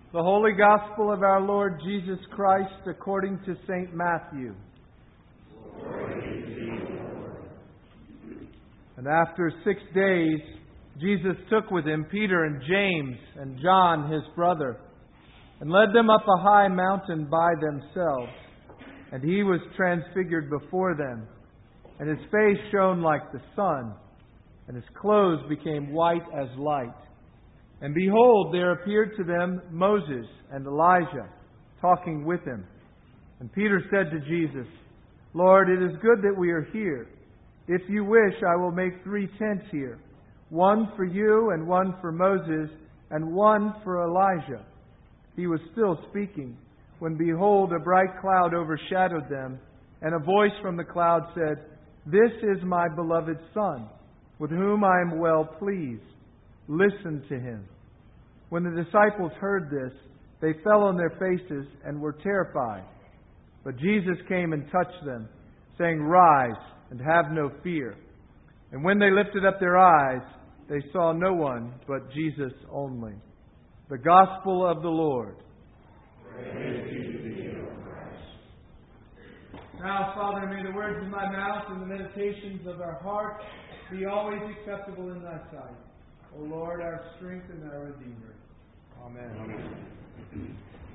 The Holy Gospel of our Lord Jesus Christ according to St. Matthew. Glory to you, Lord. And after 6 days, Jesus took with him Peter and James and John his brother, and led them up a high mountain by themselves. And he was transfigured before them, and his face shone like the sun, and his clothes became white as light. And behold, there appeared to them Moses and Elijah, talking with him. And Peter said to Jesus, Lord, it is good that we are here. If you wish, I will make 3 tents here, one for you, and one for Moses, and one for Elijah. He was still speaking, when behold, a bright cloud overshadowed them, and a voice from the cloud said, This is my beloved Son, with whom I am well pleased. Listen to him. When the disciples heard this, they fell on their faces and were terrified. But Jesus came and touched them, saying, Rise and have no fear. And when they lifted up their eyes, they saw no one but Jesus only. The Gospel of the Lord. Praise be to you, Christ. Now, Father, may the words of my mouth and the meditations of our heart be always acceptable in thy sight. O Lord, our strength and our Redeemer. Amen. Amen.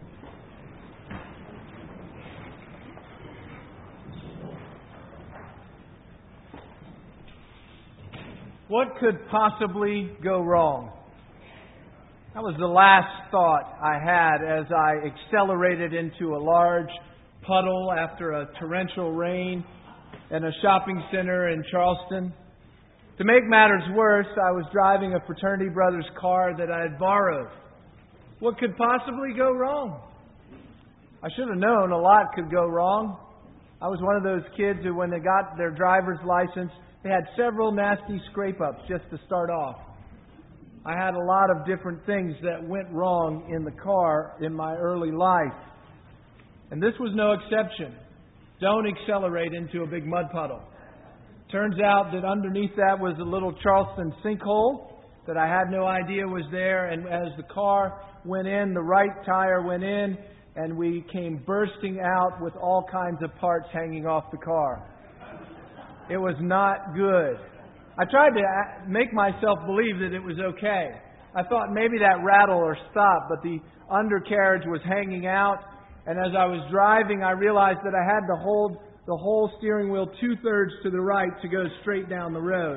What could possibly go wrong? That was the last thought I had as I accelerated into a large puddle after a torrential rain in a shopping center in Charleston. To make matters worse, I was driving a fraternity brother's car that I had borrowed. What could possibly go wrong? I should have known a lot could go wrong. I was one of those kids who, when they got their driver's license, they had several nasty scrape-ups just to start off. I had a lot of different things that went wrong in the car in my early life. And this was no exception. Don't accelerate into a big mud puddle. Turns out that underneath that was a little Charleston sinkhole that I had no idea was there. And as the car went in, the right tire went in, and we came bursting out with all kinds of parts hanging off the car. It was not good. I tried to make myself believe that it was okay. I thought maybe that rattle or stop, but the undercarriage was hanging out. And as I was driving, I realized that I had to hold the whole steering wheel 2/3 to the right to go straight down the road.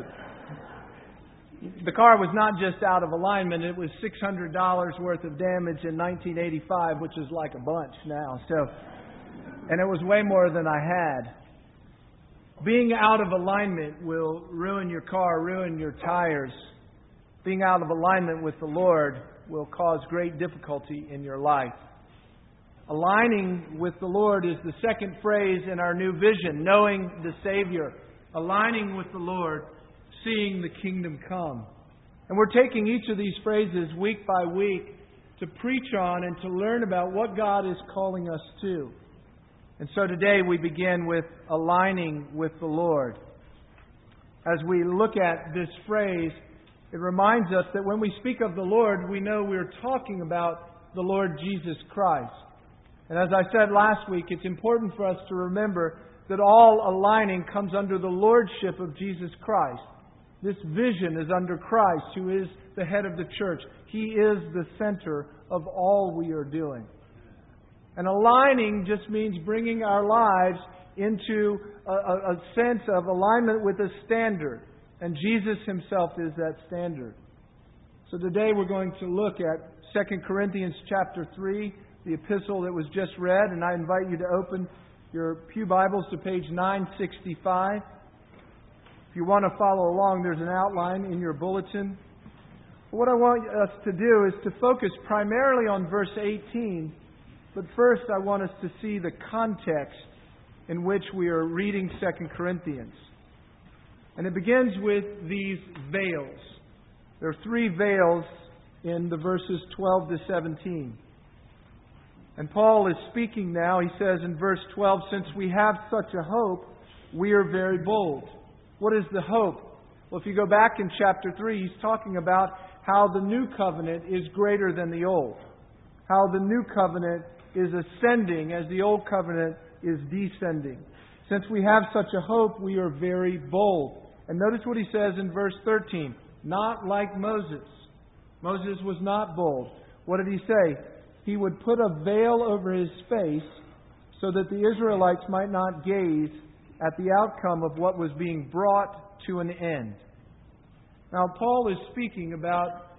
The car was not just out of alignment, it was $600 worth of damage in 1985, which is like a bunch now. And it was way more than I had. Being out of alignment will ruin your car, ruin your tires. Being out of alignment with the Lord will cause great difficulty in your life. Aligning with the Lord is the second phrase in our new vision, knowing the Savior. Aligning with the Lord, seeing the kingdom come. And we're taking each of these phrases week by week to preach on and to learn about what God is calling us to. And so today we begin with aligning with the Lord. As we look at this phrase, it reminds us that when we speak of the Lord, we know we're talking about the Lord Jesus Christ. And as I said last week, it's important for us to remember that all aligning comes under the lordship of Jesus Christ. This vision is under Christ, who is the head of the church. He is the center of all we are doing. And aligning just means bringing our lives into a sense of alignment with a standard. And Jesus himself is that standard. So today we're going to look at 2 Corinthians chapter 3, the epistle that was just read. And I invite you to open your pew Bibles to page 965. If you want to follow along, there's an outline in your bulletin. What I want us to do is to focus primarily on verse 18. But first, I want us to see the context in which we are reading 2 Corinthians. And it begins with these veils. There are 3 veils in the verses 12 to 17. And Paul is speaking now. He says in verse 12, since we have such a hope, we are very bold. What is the hope? Well, if you go back in chapter 3, he's talking about how the new covenant is greater than the old. how the new covenant is ascending as the old covenant is descending. Since we have such a hope, we are very bold. And notice what he says in verse 13. Not like Moses. Moses was not bold. What did he say? He would put a veil over his face so that the Israelites might not gaze at the outcome of what was being brought to an end. Now, Paul is speaking about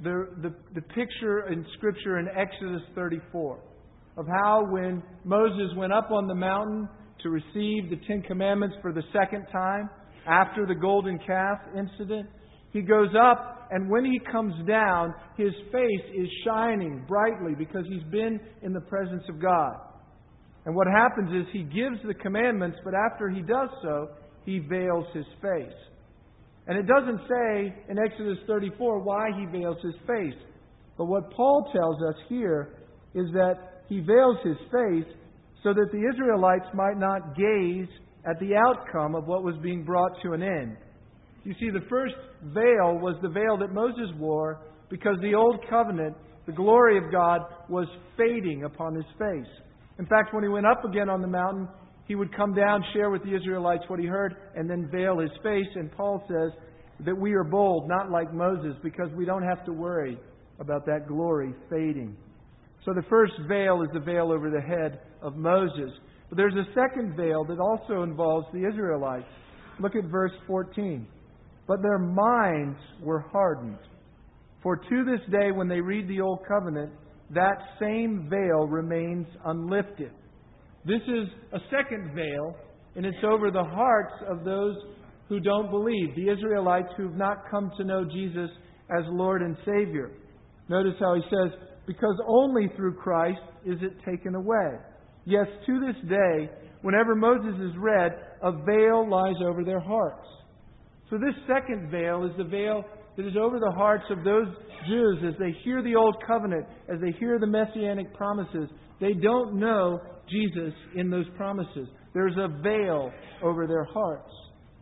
the picture in Scripture in Exodus 34 of how when Moses went up on the mountain to receive the Ten Commandments for the second time after the golden calf incident, he goes up, and when he comes down, his face is shining brightly because he's been in the presence of God. And what happens is he gives the commandments, but after he does so, he veils his face. And it doesn't say in Exodus 34 why he veils his face. But what Paul tells us here is that he veils his face so that the Israelites might not gaze at the outcome of what was being brought to an end. You see, the first veil was the veil that Moses wore because the old covenant, the glory of God, was fading upon his face. In fact, when he went up again on the mountain, he would come down, share with the Israelites what he heard, and then veil his face. And Paul says that we are bold, not like Moses, because we don't have to worry about that glory fading. So the first veil is the veil over the head of Moses. But there's a second veil that also involves the Israelites. Look at verse 14. But their minds were hardened. For to this day, when they read the Old Covenant, that same veil remains unlifted. This is a second veil, and it's over the hearts of those who don't believe, the Israelites who've not come to know Jesus as Lord and Savior. Notice how he says, because only through Christ is it taken away. Yes, to this day, whenever Moses is read, a veil lies over their hearts. So this second veil is the veil that is over the hearts of those Jews as they hear the Old Covenant, as they hear the Messianic promises. They don't know Jesus in those promises. There's a veil over their hearts.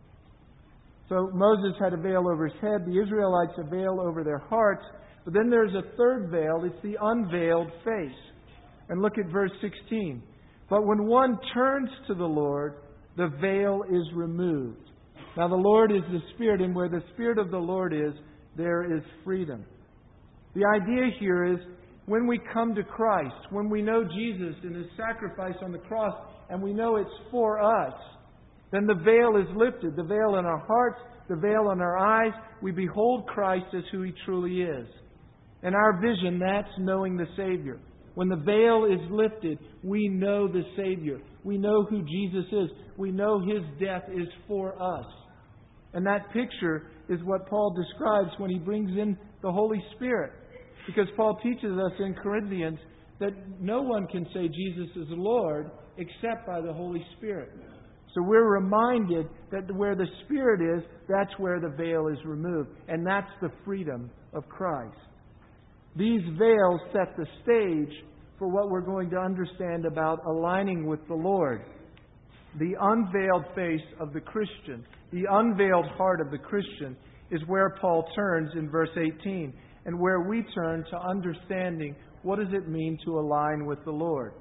So Moses had a veil over his head, the Israelites a veil over their hearts, but then there's a third veil, it's the unveiled face. And look at verse 16. But when one turns to the Lord, the veil is removed. Now the Lord is the Spirit, and where the Spirit of the Lord is, there is freedom. The idea here is when we come to Christ, when we know Jesus and His sacrifice on the cross, and we know it's for us, then the veil is lifted. The veil in our hearts, the veil in our eyes. We behold Christ as who He truly is. And our vision, that's knowing the Savior. When the veil is lifted, we know the Savior. We know who Jesus is. We know His death is for us. And that picture is what Paul describes when he brings in the Holy Spirit. Because Paul teaches us in Corinthians that no one can say Jesus is Lord except by the Holy Spirit. So we're reminded that where the Spirit is, that's where the veil is removed. And that's the freedom of Christ. These veils set the stage for what we're going to understand about aligning with the Lord. The unveiled face of the Christian, the unveiled heart of the Christian, is where Paul turns in verse 18, and where we turn to understanding what does it mean to align with the Lord.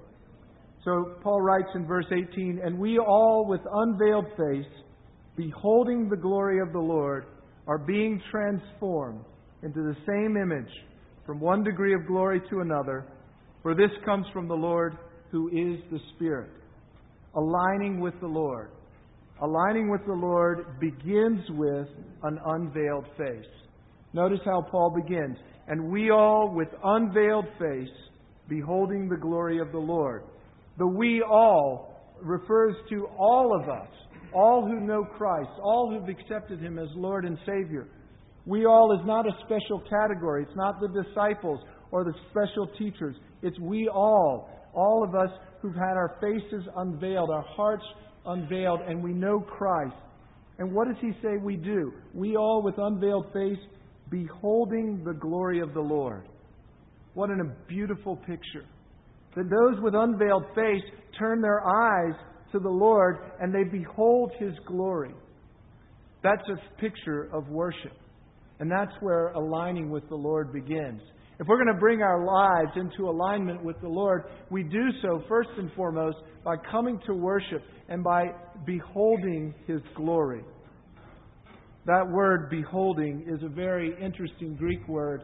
So Paul writes in verse 18, and we all with unveiled face, beholding the glory of the Lord, are being transformed into the same image, from one degree of glory to another, for this comes from the Lord who is the Spirit. Aligning with the Lord. Aligning with the Lord begins with an unveiled face. Notice how Paul begins. And we all with unveiled face, beholding the glory of the Lord. The we all refers to all of us. All who know Christ. All who've accepted Him as Lord and Savior. We all is not a special category. It's not the disciples or the special teachers. It's we all. All of us who've had our faces unveiled, our hearts unveiled, and we know Christ. And what does he say we do? We all with unveiled face, beholding the glory of the Lord. What a beautiful picture. That those with unveiled face turn their eyes to the Lord and they behold His glory. That's a picture of worship. And that's where aligning with the Lord begins. If we're going to bring our lives into alignment with the Lord, we do so first and foremost by coming to worship and by beholding His glory. That word beholding is a very interesting Greek word.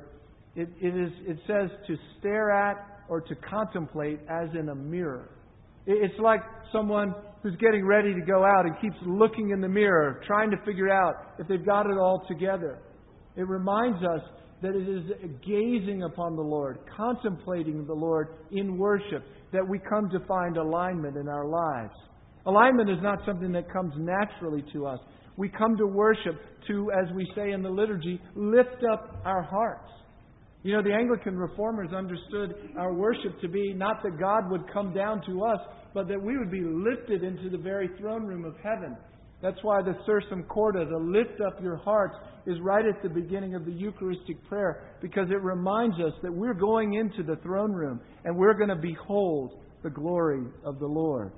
It says to stare at or to contemplate as in a mirror. It's like someone who's getting ready to go out and keeps looking in the mirror, trying to figure out if they've got it all together. It reminds us that it is gazing upon the Lord, contemplating the Lord in worship, that we come to find alignment in our lives. Alignment is not something that comes naturally to us. We come to worship to, as we say in the liturgy, lift up our hearts. You know, the Anglican reformers understood our worship to be not that God would come down to us, but that we would be lifted into the very throne room of heaven. That's why the Sursum Corda, the lift up your hearts, is right at the beginning of the Eucharistic prayer, because it reminds us that we're going into the throne room and we're going to behold the glory of the Lord.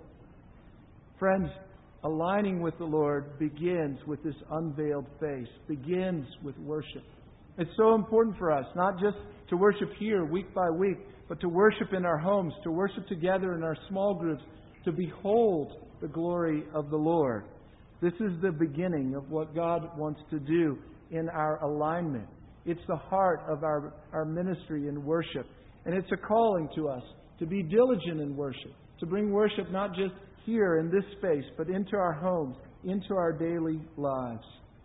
Friends, aligning with the Lord begins with this unveiled face, begins with worship. It's so important for us, not just to worship here week by week, but to worship in our homes, to worship together in our small groups, to behold the glory of the Lord. This is the beginning of what God wants to do in our alignment. It's the heart of our ministry in worship. And it's a calling to us to be diligent in worship, to bring worship not just here in this space, but into our homes, into our daily lives.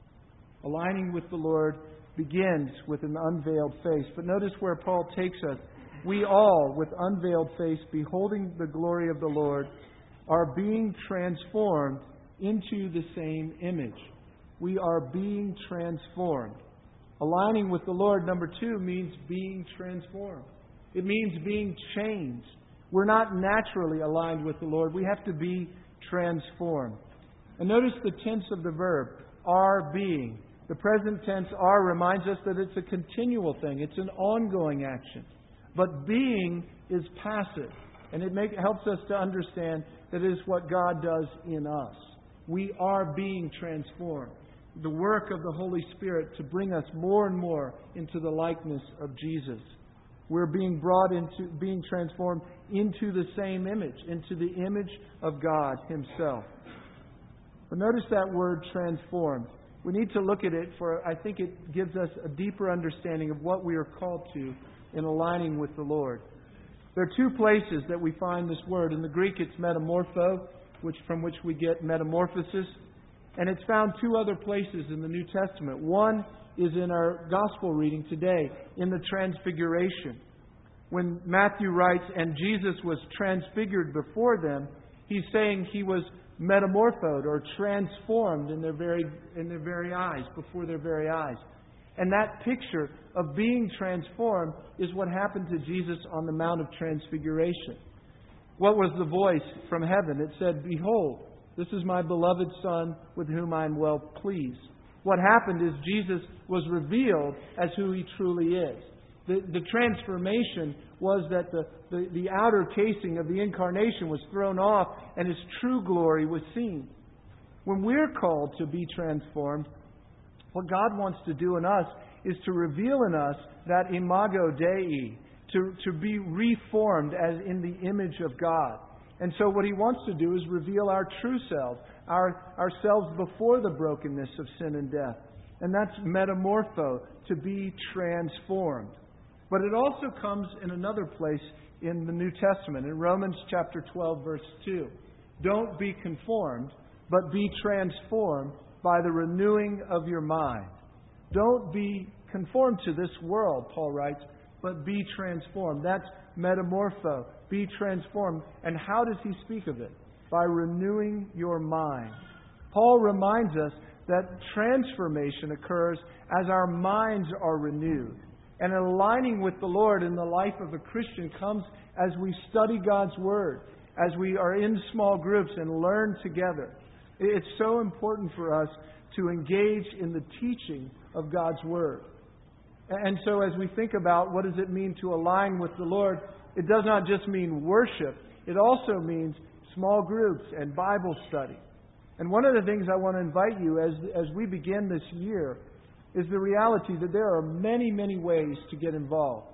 Aligning with the Lord begins with an unveiled face. But notice where Paul takes us. We all, with unveiled face, beholding the glory of the Lord, are being transformed into the same image. We are being transformed. Aligning with the Lord, number 2, means being transformed. It means being changed. We're not naturally aligned with the Lord. We have to be transformed. And notice the tense of the verb, are being. The present tense are reminds us that it's a continual thing. It's an ongoing action. But being is passive. And it helps us to understand that it is what God does in us. We are being transformed. The work of the Holy Spirit to bring us more and more into the likeness of Jesus. We're being transformed into the same image, into the image of God Himself. But notice that word transformed. We need to look at it for, I think it gives us a deeper understanding of what we are called to in aligning with the Lord. There are 2 places that we find this word. In the Greek, it's metamorpho, from which we get metamorphosis. And it's found 2 other places in the New Testament. One is in our gospel reading today, in the Transfiguration. When Matthew writes, and Jesus was transfigured before them, he's saying He was metamorphosed or transformed in their very eyes, before their very eyes. And that picture of being transformed is what happened to Jesus on the Mount of Transfiguration. What was the voice from heaven? It said, "Behold, this is my beloved Son with whom I am well pleased." What happened is Jesus was revealed as who He truly is. The transformation was that the outer casing of the incarnation was thrown off and His true glory was seen. When we're called to be transformed, what God wants to do in us is to reveal in us that imago Dei, to be reformed as in the image of God. And so what He wants to do is reveal our true selves, ourselves before the brokenness of sin and death. And that's metamorpho, to be transformed. But it also comes in another place in the New Testament, in Romans chapter 12, verse 2. Don't be conformed, but be transformed by the renewing of your mind. Don't be conformed to this world, Paul writes, but be transformed. That's metamorpho, be transformed. And how does he speak of it? By renewing your mind. Paul reminds us that transformation occurs as our minds are renewed. And aligning with the Lord in the life of a Christian comes as we study God's Word, as we are in small groups and learn together. It's so important for us to engage in the teaching of God's Word. And so as we think about what does it mean to align with the Lord, it does not just mean worship. It also means small groups and Bible study. And one of the things I want to invite you as we begin this year is the reality that there are many, many ways to get involved.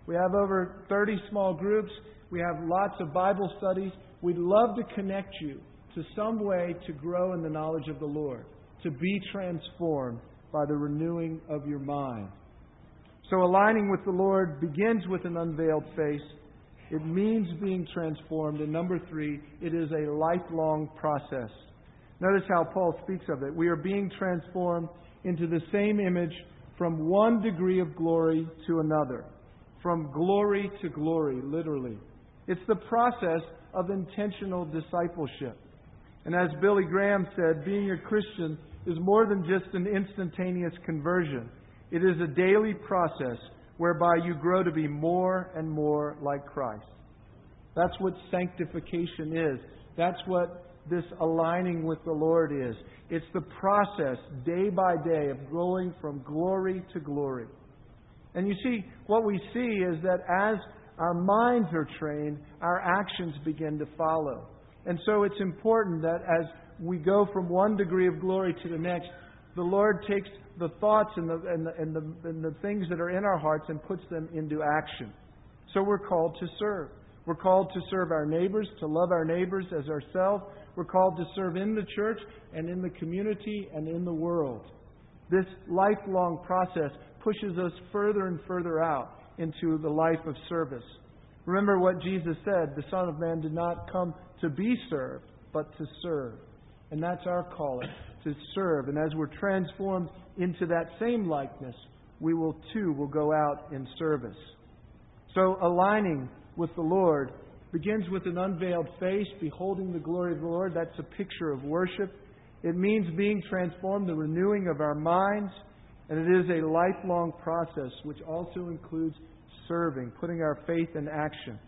We have over 30 small groups. We have lots of Bible studies. We'd love to connect you to some way to grow in the knowledge of the Lord, to be transformed by the renewing of your mind. So aligning with the Lord begins with an unveiled face. It means being transformed. And number 3, it is a lifelong process. Notice how Paul speaks of it. We are being transformed into the same image from one degree of glory to another. From glory to glory, literally. It's the process of intentional discipleship. And as Billy Graham said, being a Christian is more than just an instantaneous conversion. It is a daily process whereby you grow to be more and more like Christ. That's what sanctification is. That's what this aligning with the Lord is. It's the process, day by day, of going from glory to glory. And you see, what we see is that as our minds are trained, our actions begin to follow. And so it's important that as we go from one degree of glory to the next, the Lord takes the thoughts and the things that are in our hearts and puts them into action. So we're called to serve. We're called to serve our neighbors, to love our neighbors as ourselves. We're called to serve in the church and in the community and in the world. This lifelong process pushes us further and further out into the life of service. Remember what Jesus said, the Son of Man did not come to be served, but to serve. And that's our calling, to serve. And as we're transformed into that same likeness, we will go out in service. So aligning with the Lord begins with an unveiled face, beholding the glory of the Lord. That's a picture of worship. It means being transformed, the renewing of our minds. And it is a lifelong process, which also includes serving, putting our faith in action.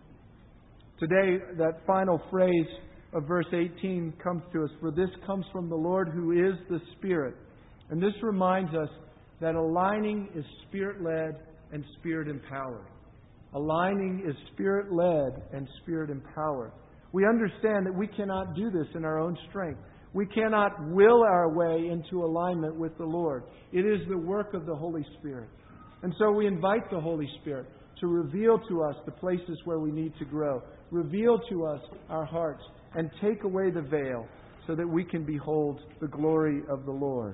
Today, that final phrase of verse 18 comes to us. For this comes from the Lord who is the Spirit. And this reminds us that aligning is Spirit-led and Spirit-empowered. Aligning is Spirit-led and Spirit-empowered. We understand that we cannot do this in our own strength. We cannot will our way into alignment with the Lord. It is the work of the Holy Spirit. And so we invite the Holy Spirit to reveal to us the places where we need to grow. Reveal to us our hearts and take away the veil so that we can behold the glory of the Lord.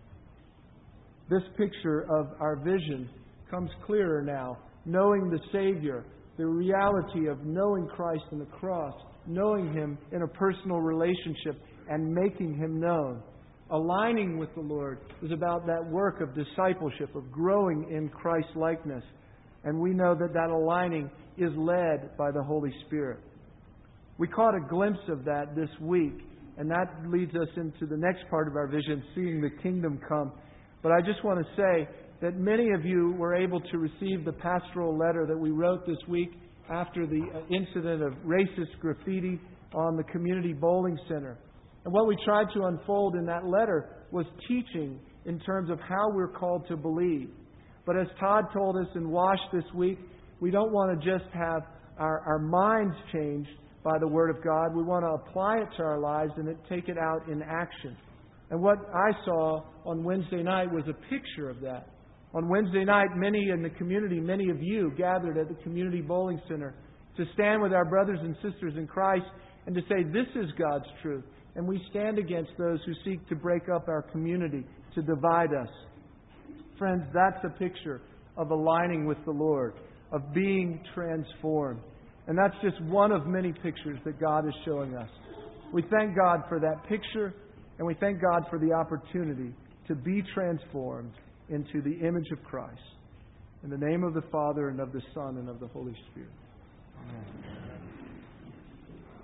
This picture of our vision comes clearer now. Knowing the Savior, the reality of knowing Christ on the cross, knowing Him in a personal relationship and making Him known. Aligning with the Lord is about that work of discipleship, of growing in Christ's likeness. And we know that that aligning is led by the Holy Spirit. We caught a glimpse of that this week, and that leads us into the next part of our vision, seeing the kingdom come. But I just want to say that many of you were able to receive the pastoral letter that we wrote this week after the incident of racist graffiti on the community bowling center. And what we tried to unfold in that letter was teaching in terms of how we're called to believe. But as Todd told us in WASH this week, we don't want to just have our minds changed by the Word of God. We want to apply it to our lives and take it out in action. And what I saw on Wednesday night was a picture of that. On Wednesday night, many in the community, many of you gathered at the community bowling center to stand with our brothers and sisters in Christ and to say, this is God's truth. And we stand against those who seek to break up our community, to divide us. Friends, that's a picture of aligning with the Lord, of being transformed. And that's just one of many pictures that God is showing us. We thank God for that picture, and we thank God for the opportunity to be transformed into the image of Christ. In the name of the Father, and of the Son, and of the Holy Spirit. Amen.